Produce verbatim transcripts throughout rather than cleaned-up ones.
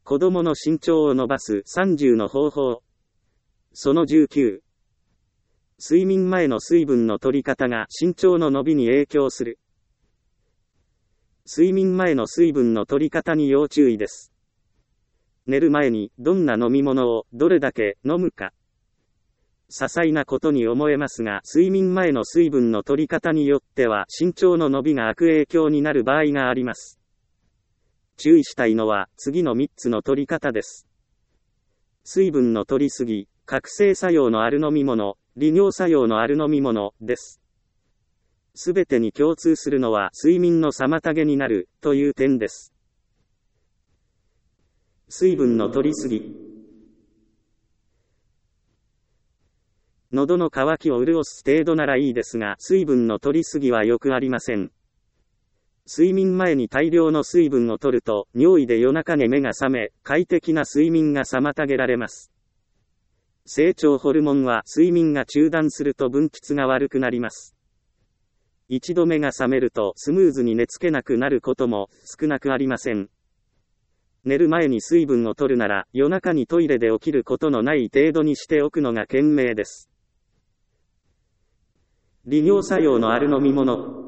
子供の身長を伸ばすさんじゅうの方法。そのじゅうきゅう。睡眠前の水分の取り方が身長の伸びに影響する。睡眠前の水分の取り方に要注意です。寝る前にどんな飲み物をどれだけ飲むか。些細なことに思えますが、睡眠前の水分の取り方によっては身長の伸びが悪影響になる場合があります。注意したいのは次のみっつの取り方です。水分の取りすぎ、覚醒作用のある飲み物、利尿作用のある飲み物です。すべてに共通するのは睡眠の妨げになるという点です。水分の取りすぎ。喉の渇きを潤す程度ならいいですが、水分の取りすぎはよくありません。睡眠前に大量の水分を取ると、尿意で夜中に目が覚め、快適な睡眠が妨げられます。成長ホルモンは睡眠が中断すると分泌が悪くなります。一度目が覚めるとスムーズに寝つけなくなることも少なくありません。寝る前に水分を取るなら、夜中にトイレで起きることのない程度にしておくのが賢明です。利尿作用のある飲み物。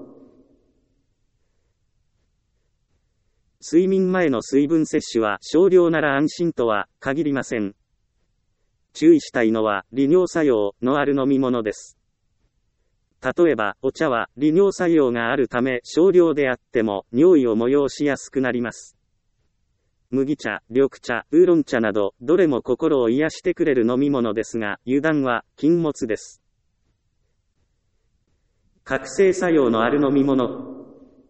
睡眠前の水分摂取は少量なら安心とは限りません。注意したいのは利尿作用のある飲み物です。例えば、お茶は利尿作用があるため少量であっても尿意を催しやすくなります。麦茶、緑茶、ウーロン茶など、どれも心を癒してくれる飲み物ですが、油断は禁物です。覚醒作用のある飲み物。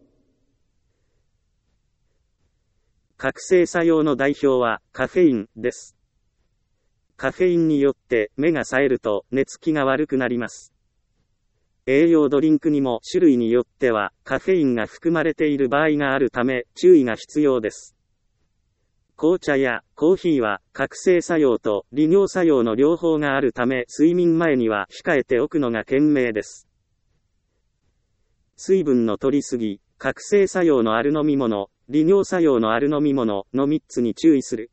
覚醒作用の代表はカフェインです。カフェインによって目が冴えると寝つきが悪くなります。栄養ドリンクにも種類によってはカフェインが含まれている場合があるため注意が必要です。紅茶やコーヒーは覚醒作用と利尿作用の両方があるため睡眠前には控えておくのが賢明です。水分の取りすぎ、覚醒作用のある飲み物、利尿作用のある飲み物のみっつに注意する。